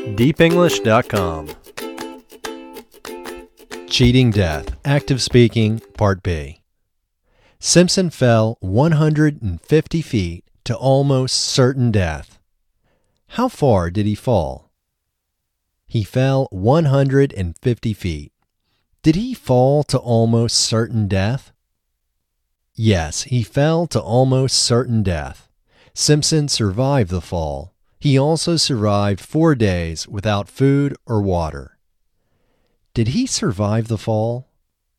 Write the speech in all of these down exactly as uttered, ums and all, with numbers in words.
deep english dot com. Cheating Death, Active Speaking, Part B. Simpson fell one hundred fifty feet to almost certain death. How far did he fall? He fell one hundred fifty feet. Did he fall to almost certain death? Yes, he fell to almost certain death. Simpson survived the fall. He also survived four days without food or water. Did he survive the fall?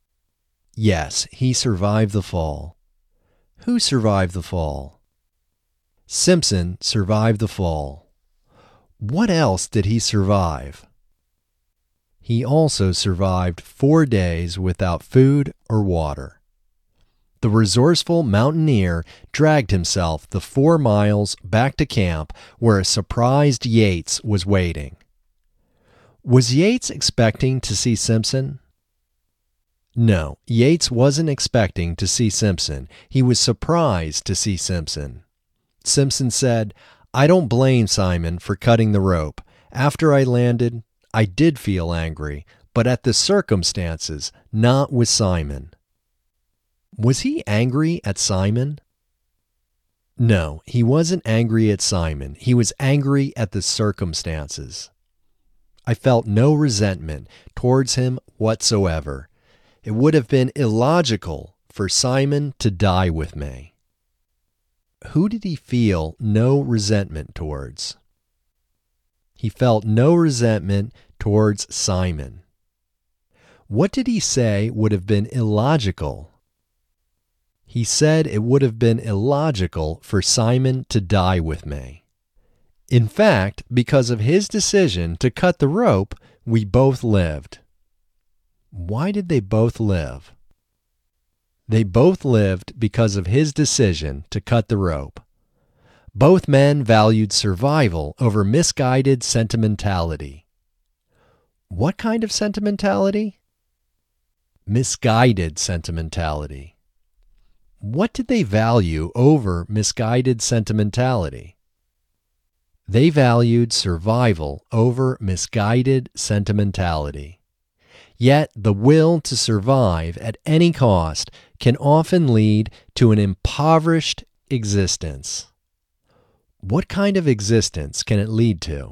Yes, he survived the fall. Who survived the fall? Simpson survived the fall. What else did he survive? He also survived four days without food or water. The resourceful mountaineer dragged himself the four miles back to camp where a surprised Yates was waiting. Was Yates expecting to see Simpson? No, Yates wasn't expecting to see Simpson. He was surprised to see Simpson. Simpson said, "I don't blame Simon for cutting the rope. After I landed, I did feel angry, but at the circumstances, not with Simon." Was he angry at Simon? No, he wasn't angry at Simon. He was angry at the circumstances. I felt no resentment towards him whatsoever. It would have been illogical for Simon to die with me. Who did he feel no resentment towards? He felt no resentment towards Simon. What did he say would have been illogical? He said it would have been illogical for Simon to die with me. In fact, because of his decision to cut the rope, we both lived. Why did they both live? They both lived because of his decision to cut the rope. Both men valued survival over misguided sentimentality. What kind of sentimentality? Misguided sentimentality. What did they value over misguided sentimentality? They valued survival over misguided sentimentality. Yet the will to survive at any cost can often lead to an impoverished existence. What kind of existence can it lead to?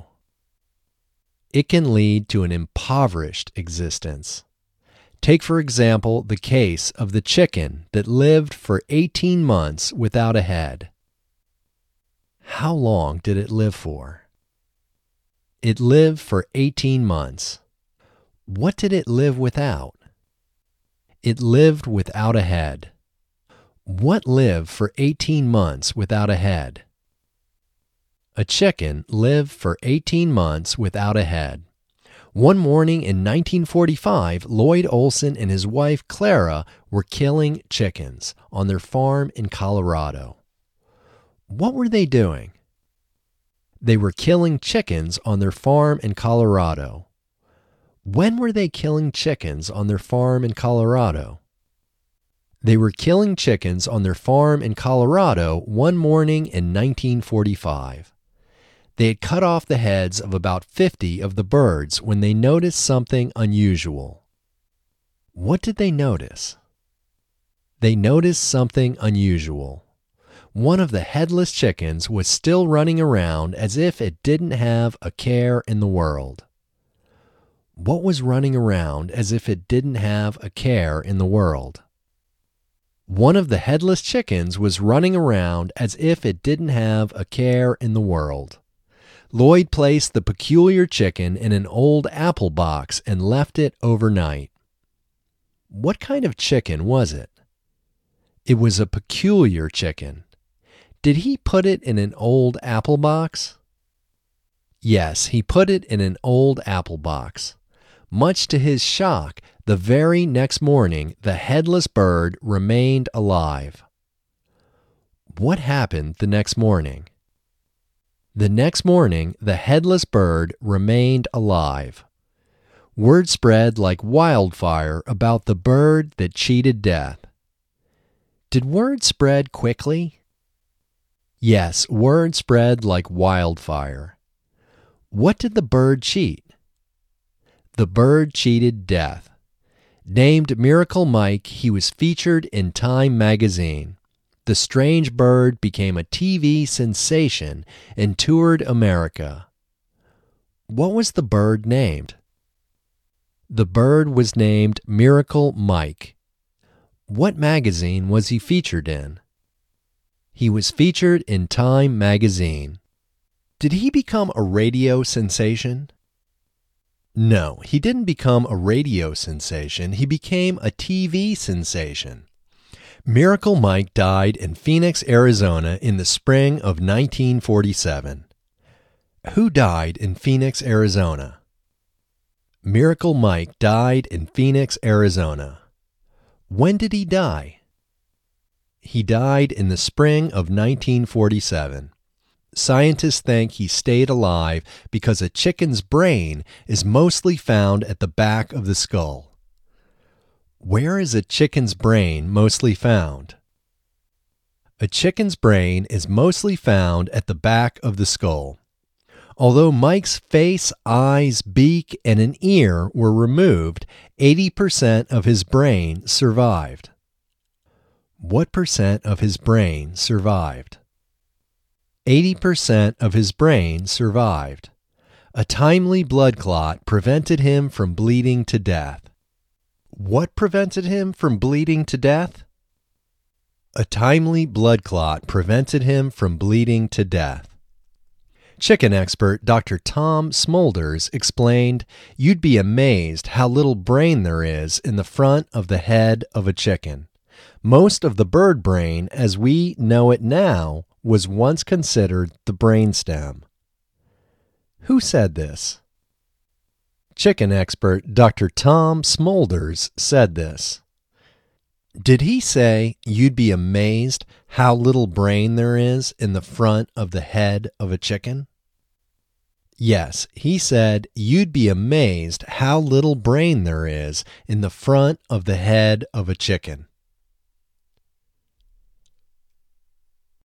It can lead to an impoverished existence. Take, for example, the case of the chicken that lived for eighteen months without a head. How long did it live for? It lived for eighteen months. What did it live without? It lived without a head. What lived for eighteen months without a head? A chicken lived for eighteen months without a head. One morning in nineteen forty-five, Lloyd Olson and his wife Clara were killing chickens on their farm in Colorado. What were they doing? They were killing chickens on their farm in Colorado. When were they killing chickens on their farm in Colorado? They were killing chickens on their farm in Colorado one morning in nineteen forty-five. They had cut off the heads of about fifty of the birds when they noticed something unusual. What did they notice? They noticed something unusual. One of the headless chickens was still running around as if it didn't have a care in the world. What was running around as if it didn't have a care in the world? One of the headless chickens was running around as if it didn't have a care in the world. Lloyd placed the peculiar chicken in an old apple box and left it overnight. What kind of chicken was it? It was a peculiar chicken. Did he put it in an old apple box? Yes, he put it in an old apple box. Much to his shock, the very next morning, the headless bird remained alive. What happened the next morning? The next morning, the headless bird remained alive. Word spread like wildfire about the bird that cheated death. Did word spread quickly? Yes, word spread like wildfire. What did the bird cheat? The bird cheated death. Named Miracle Mike, he was featured in Time magazine. The strange bird became a T V sensation and toured America. What was the bird named? The bird was named Miracle Mike. What magazine was he featured in? He was featured in Time magazine. Did he become a radio sensation? No, he didn't become a radio sensation. He became a T V sensation. Miracle Mike died in Phoenix, Arizona in the spring of nineteen forty-seven. Who died in Phoenix, Arizona? Miracle Mike died in Phoenix, Arizona. When did he die? He died in the spring of nineteen forty-seven. Scientists think he stayed alive because a chicken's brain is mostly found at the back of the skull. Where is a chicken's brain mostly found? A chicken's brain is mostly found at the back of the skull. Although Mike's face, eyes, beak, and an ear were removed, eighty percent of his brain survived. What percent of his brain survived? eighty percent of his brain survived. A timely blood clot prevented him from bleeding to death. What prevented him from bleeding to death? A timely blood clot prevented him from bleeding to death. Chicken expert Doctor Tom Smolders explained, "You'd be amazed how little brain there is in the front of the head of a chicken. Most of the bird brain, as we know it now, was once considered the brainstem." Who said this? Chicken expert Doctor Tom Smolders said this. Did he say you'd be amazed how little brain there is in the front of the head of a chicken? Yes, he said you'd be amazed how little brain there is in the front of the head of a chicken.